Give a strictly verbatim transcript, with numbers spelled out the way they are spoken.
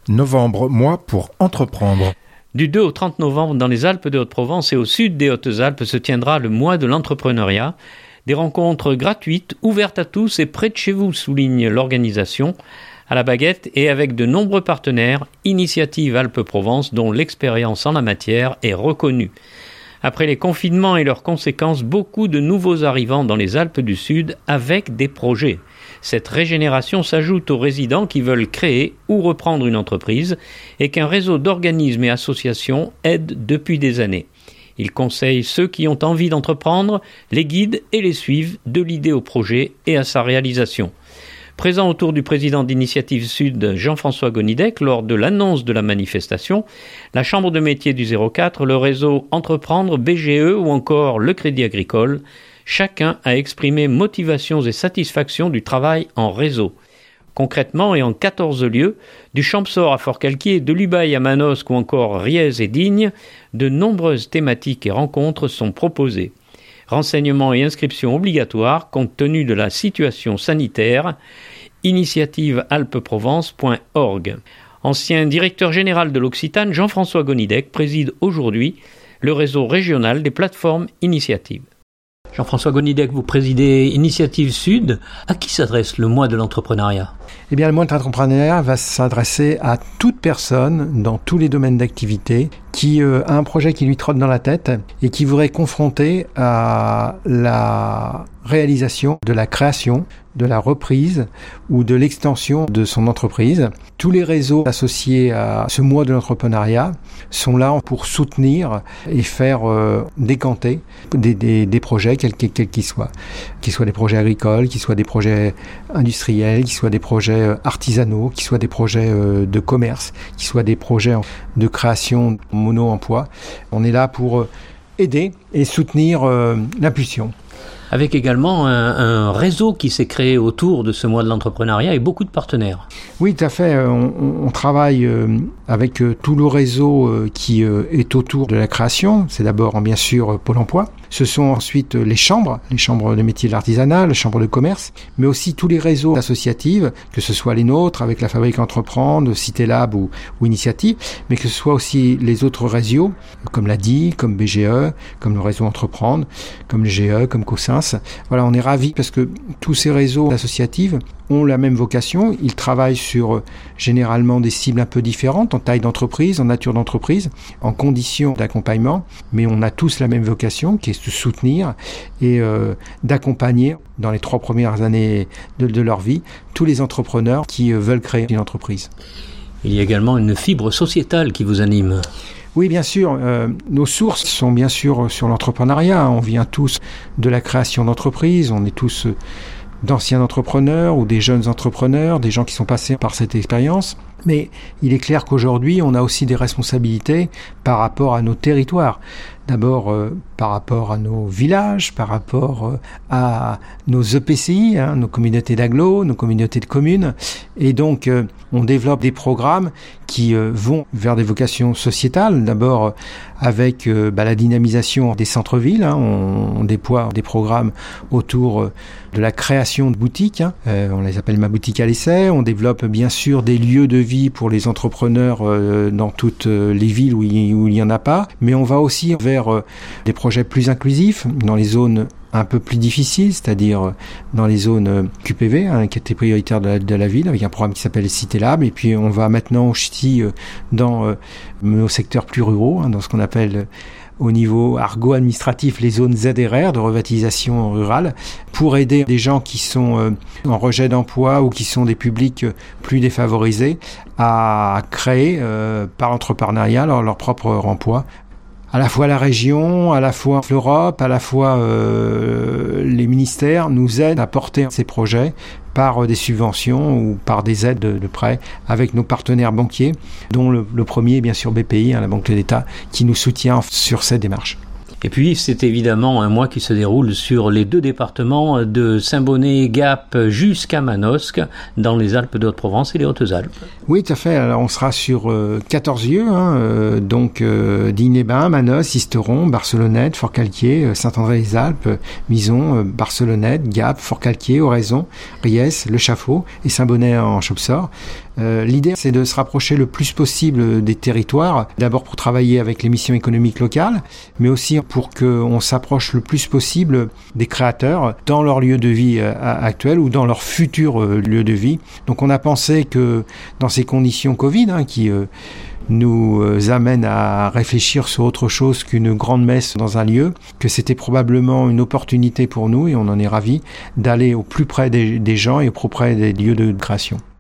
Novembre, mois pour entreprendre. Du deux au trente novembre, dans les Alpes de Haute-Provence et au sud des Hautes-Alpes, se tiendra le mois de l'entrepreneuriat. Des rencontres gratuites, ouvertes à tous et près de chez vous, souligne l'organisation. À la baguette et avec de nombreux partenaires, Initiative Alpes-Provence, dont l'expérience en la matière est reconnue. Après les confinements et leurs conséquences, beaucoup de nouveaux arrivants dans les Alpes du Sud avec des projets. Cette régénération s'ajoute aux résidents qui veulent créer ou reprendre une entreprise et qu'un réseau d'organismes et associations aide depuis des années. Il conseille ceux qui ont envie d'entreprendre, les guide et les suivent de l'idée au projet et à sa réalisation. Présent autour du président d'Initiative Sud, Jean-François Gonidec, lors de l'annonce de la manifestation, la Chambre de métiers du zéro quatre, le réseau Entreprendre, B G E ou encore le Crédit Agricole, chacun a exprimé motivations et satisfactions du travail en réseau. Concrètement et en quatorze lieux, du Champsaur à Forcalquier, de l'Ubaye à Manosque ou encore Riez et Digne, de nombreuses thématiques et rencontres sont proposées. Renseignements et inscriptions obligatoires compte tenu de la situation sanitaire. initiative alpes provence point org. Ancien directeur général de l'Occitane, Jean-François Gonidec préside aujourd'hui le réseau régional des plateformes Initiative. Jean-François Gonidec, vous présidez Initiative Sud. À qui s'adresse le mois de l'entrepreneuriat ? Eh bien, le mois de l'entrepreneuriat va s'adresser à toute personne dans tous les domaines d'activité qui euh, a un projet qui lui trotte dans la tête et qui voudrait confronter à la réalisation de la création, de la reprise ou de l'extension de son entreprise. Tous les réseaux associés à ce mois de l'entrepreneuriat sont là pour soutenir et faire euh, décanter des, des, des projets, quels quels qu'ils soient. Qu'ils soient des projets agricoles, qu'ils soient des projets industriels, qu'ils soient des projets artisanaux, qu'ils soient des projets euh, de commerce, qu'ils soient des projets de création mono-emploi. On est là pour euh, aider et soutenir euh, l'impulsion. Avec également un, un réseau qui s'est créé autour de ce mois de l'entrepreneuriat et beaucoup de partenaires. Oui, tout à fait. On, on travaille avec tout le réseau qui est autour de la création. C'est d'abord, bien sûr, Pôle emploi. Ce sont ensuite les chambres, les chambres de métiers de l'artisanat, les chambres de commerce, mais aussi tous les réseaux associatifs, que ce soit les nôtres, avec la Fabrique Entreprendre, Cité Lab ou, ou Initiative, mais que ce soit aussi les autres réseaux, comme l'A D I, comme B G E, comme le réseau Entreprendre, comme le G E, comme COSINS. Voilà, on est ravis parce que tous ces réseaux associatifs ont la même vocation. Ils travaillent sur euh, généralement des cibles un peu différentes, en taille d'entreprise, en nature d'entreprise, en conditions d'accompagnement, mais on a tous la même vocation, qui est de soutenir et euh, d'accompagner dans les trois premières années de, de leur vie tous les entrepreneurs qui euh, veulent créer une entreprise. Il y a également une fibre sociétale qui vous anime. Oui, bien sûr. Euh, nos sources sont bien sûr sur l'entrepreneuriat. On vient tous de la création d'entreprises. On est tous euh, d'anciens entrepreneurs ou des jeunes entrepreneurs, des gens qui sont passés par cette expérience. Mais il est clair qu'aujourd'hui, on a aussi des responsabilités par rapport à nos territoires. D'abord, euh, par rapport à nos villages, par rapport euh, à nos E P C I, hein, nos communautés d'agglo, nos communautés de communes. Et donc, euh, on développe des programmes qui euh, vont vers des vocations sociétales. D'abord, euh, avec euh, bah, la dynamisation des centres-villes. Hein, on, on déploie des programmes autour euh, de la création de boutiques. Hein, euh, on les appelle Ma Boutique à l'essai. On développe bien sûr des lieux de vie pour les entrepreneurs euh, dans toutes les villes où il, où il y en a pas. Mais on va aussi vers euh, des projets plus inclusifs dans les zones un peu plus difficiles, c'est-à-dire dans les zones Q P V, hein, qui étaient prioritaires de la, de la ville, avec un programme qui s'appelle Cité Lab. Et puis on va maintenant aussi euh, dans euh, nos secteurs plus ruraux, hein, dans ce qu'on appelle euh, au niveau argot administratif les zones Z R R de revitalisation rurale, pour aider des gens qui sont euh, en rejet d'emploi ou qui sont des publics plus défavorisés à créer euh, par l'entrepreneuriat leur, leur propre emploi. À la fois la région, à la fois l'Europe, à la fois euh, les ministères nous aident à porter ces projets par des subventions ou par des aides de, de prêt avec nos partenaires banquiers, dont le, le premier, bien sûr, B P I, hein, la Banque de l'État, qui nous soutient sur cette démarche. Et puis, c'est évidemment un mois qui se déroule sur les deux départements de Saint-Bonnet, Gap jusqu'à Manosque, dans les Alpes de Haute-Provence et les Hautes-Alpes. Oui, tout à fait. Alors, on sera sur euh, quatorze lieux, hein, euh, donc euh, Digne-les-Bains, Manosque, Sisteron, Barcelonnette, Forcalquier, euh, Saint-André-les-Alpes, Mison, euh, Barcelonnette, Gap, Forcalquier, Oraison, Riez, Le Chaffaut et Saint-Bonnet en Champsaur. Euh, l'idée, c'est de se rapprocher le plus possible des territoires, d'abord pour travailler avec les missions économiques locales, mais aussi pour qu'on s'approche le plus possible des créateurs dans leur lieu de vie euh, actuel ou dans leur futur euh, lieu de vie. Donc on a pensé que dans ces conditions Covid, hein, qui euh, nous euh, amènent à réfléchir sur autre chose qu'une grande messe dans un lieu, que c'était probablement une opportunité pour nous, et on en est ravis, d'aller au plus près des, des gens et au plus près des lieux de création.